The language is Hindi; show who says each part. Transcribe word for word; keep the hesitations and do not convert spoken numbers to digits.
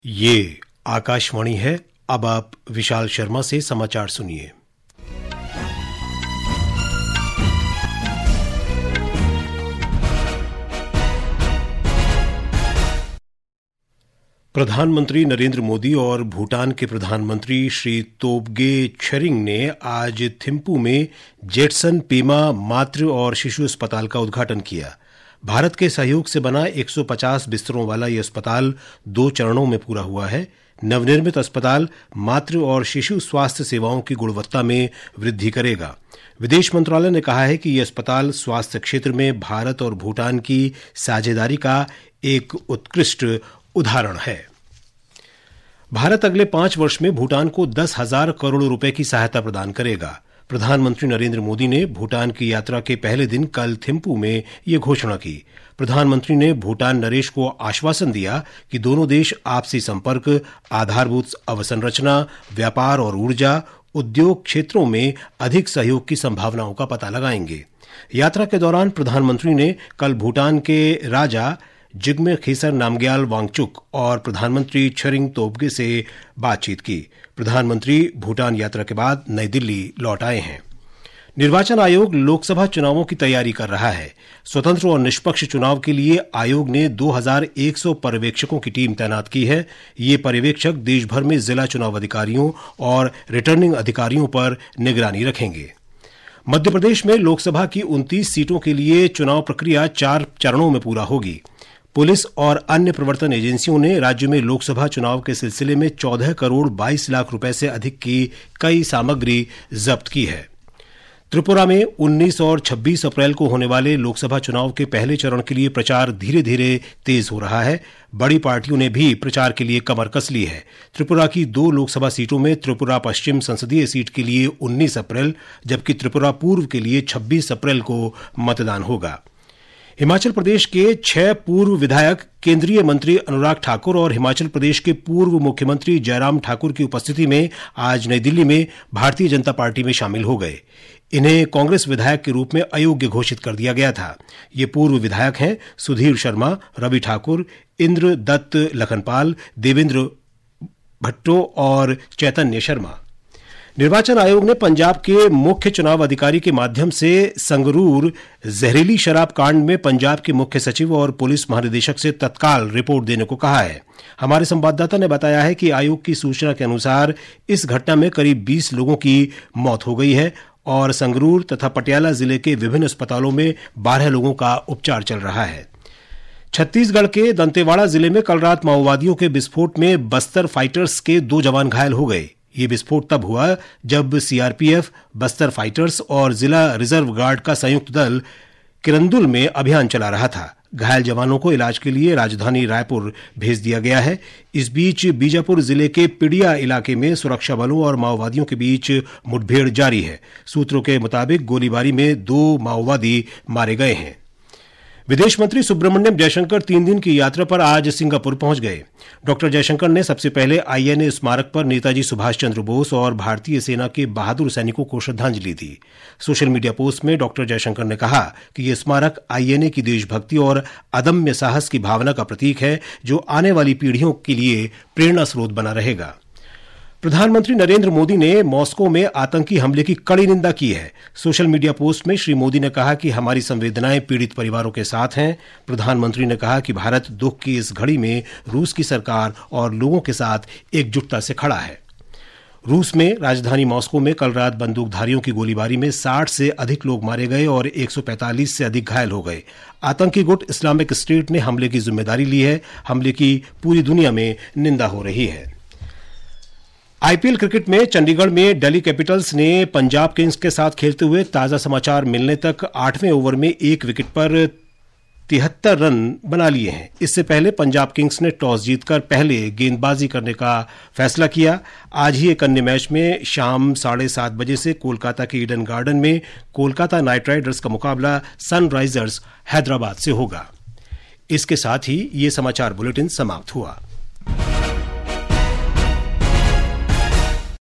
Speaker 1: ये आकाशवाणी है। अब आप विशाल शर्मा से समाचार सुनिए। प्रधानमंत्री नरेंद्र मोदी और भूटान के प्रधानमंत्री श्री तोब्गे छरिंग ने आज थिम्पू में जेटसन पेमा मातृ और शिशु अस्पताल का उद्घाटन किया। भारत के सहयोग से बना एक सौ पचास बिस्तरों वाला यह अस्पताल दो चरणों में पूरा हुआ है। नवनिर्मित अस्पताल मातृ और शिशु स्वास्थ्य सेवाओं की गुणवत्ता में वृद्धि करेगा। विदेश मंत्रालय ने कहा है कि यह अस्पताल स्वास्थ्य क्षेत्र में भारत और भूटान की साझेदारी का एक उत्कृष्ट उदाहरण है। भारत अगले पांच वर्ष में भूटान को दस हजार करोड़ रुपए की सहायता प्रदान करेगा। प्रधानमंत्री नरेंद्र मोदी ने भूटान की यात्रा के पहले दिन कल थिम्पू में यह घोषणा की। प्रधानमंत्री ने भूटान नरेश को आश्वासन दिया कि दोनों देश आपसी संपर्क, आधारभूत अवसंरचना, व्यापार और ऊर्जा, उद्योग क्षेत्रों में अधिक सहयोग की संभावनाओं का पता लगाएंगे। यात्रा के दौरान प्रधानमंत्री ने कल भूटान के राजा जिग्मे खेसर नामग्याल वांगचुक और प्रधानमंत्री छरिंग तोब्गे से बातचीत की। प्रधानमंत्री भूटान यात्रा के बाद नई दिल्ली लौट आए हैं। निर्वाचन आयोग लोकसभा चुनावों की तैयारी कर रहा है। स्वतंत्र और निष्पक्ष चुनाव के लिए आयोग ने दो हजार एक सौ पर्यवेक्षकों की टीम तैनात की है। ये पर्यवेक्षक देश भर में जिला चुनाव अधिकारियों और रिटर्निंग अधिकारियों पर निगरानी रखेंगे। मध्य प्रदेश में लोकसभा की उनतीस सीटों के लिए चुनाव प्रक्रिया चार चरणों में पूरा होगी। पुलिस और अन्य प्रवर्तन एजेंसियों ने राज्य में लोकसभा चुनाव के सिलसिले में चौदह करोड़ बाईस लाख रुपए से अधिक की कई सामग्री जब्त की है। त्रिपुरा में उन्नीस और छब्बीस अप्रैल को होने वाले लोकसभा चुनाव के पहले चरण के लिए प्रचार धीरे धीरे तेज हो रहा है। बड़ी पार्टियों ने भी प्रचार के लिए कमर कस ली है। त्रिपुरा की दो लोकसभा सीटों में त्रिपुरा पश्चिम संसदीय सीट के लिए उन्नीस अप्रैल जबकि त्रिपुरा पूर्व के लिए छब्बीस अप्रैल को मतदान होगा। हिमाचल प्रदेश के छह पूर्व विधायक केंद्रीय मंत्री अनुराग ठाकुर और हिमाचल प्रदेश के पूर्व मुख्यमंत्री जयराम ठाकुर की उपस्थिति में आज नई दिल्ली में भारतीय जनता पार्टी में शामिल हो गए। इन्हें कांग्रेस विधायक के रूप में अयोग्य घोषित कर दिया गया था। ये पूर्व विधायक हैं सुधीर शर्मा, रवि ठाकुर, इंद्र दत्त लखनपाल, देवेंद्र भट्टो और चैतन्य शर्मा। निर्वाचन आयोग ने पंजाब के मुख्य चुनाव अधिकारी के माध्यम से संगरूर जहरीली शराब कांड में पंजाब के मुख्य सचिव और पुलिस महानिदेशक से तत्काल रिपोर्ट देने को कहा है। हमारे संवाददाता ने बताया है कि आयोग की सूचना के अनुसार इस घटना में करीब बीस लोगों की मौत हो गई है और संगरूर तथा पटियाला जिले के विभिन्न अस्पतालों में बारह लोगों का उपचार चल रहा है। छत्तीसगढ़ के दंतेवाड़ा जिले में कल रात माओवादियों के विस्फोट में बस्तर फाइटर्स के दो जवान घायल हो गए। ये विस्फोट तब हुआ जब सीआरपीएफ, बस्तर फाइटर्स और जिला रिजर्व गार्ड का संयुक्त दल किरंदुल में अभियान चला रहा था। घायल जवानों को इलाज के लिए राजधानी रायपुर भेज दिया गया है। इस बीच बीजापुर जिले के पिडिया इलाके में सुरक्षा बलों और माओवादियों के बीच मुठभेड़ जारी है। सूत्रों के मुताबिक गोलीबारी में दो माओवादी मारे गए हैं। विदेश मंत्री सुब्रमण्यम जयशंकर तीन दिन की यात्रा पर आज सिंगापुर पहुंच गए। डॉक्टर जयशंकर ने सबसे पहले आईएनए स्मारक पर नेताजी सुभाष चंद्र बोस और भारतीय सेना के बहादुर सैनिकों को श्रद्धांजलि दी। सोशल मीडिया पोस्ट में डॉक्टर जयशंकर ने कहा कि यह स्मारक आईएनए की देशभक्ति और अदम्य साहस की भावना का प्रतीक है जो आने वाली पीढ़ियों के लिए प्रेरणा स्रोत बना रहेगा। प्रधानमंत्री नरेंद्र मोदी ने मॉस्को में आतंकी हमले की कड़ी निंदा की है। सोशल मीडिया पोस्ट में श्री मोदी ने कहा कि हमारी संवेदनाएं पीड़ित परिवारों के साथ हैं। प्रधानमंत्री ने कहा कि भारत दुख की इस घड़ी में रूस की सरकार और लोगों के साथ एकजुटता से खड़ा है। रूस में राजधानी मॉस्को में कल रात बंदूकधारियों की गोलीबारी में साठ से अधिक लोग मारे गए और एक सौ पैंतालीस से अधिक घायल हो गए। आतंकी गुट इस्लामिक स्टेट ने हमले की जिम्मेदारी ली है। हमले की पूरी दुनिया में निंदा हो रही है। आईपीएल क्रिकेट में चंडीगढ़ में दिल्ली कैपिटल्स ने पंजाब किंग्स के साथ खेलते हुए ताजा समाचार मिलने तक आठवें ओवर में एक विकेट पर तिहत्तर रन बना लिए हैं। इससे पहले पंजाब किंग्स ने टॉस जीतकर पहले गेंदबाजी करने का फैसला किया। आज ही एक अन्य मैच में शाम साढ़े सात बजे से कोलकाता के ईडन गार्डन में कोलकाता नाइट राइडर्स का मुकाबला सनराइजर्स हैदराबाद से होगा। इसके साथ ही ये समाचार बुलेटिन समाप्त हुआ।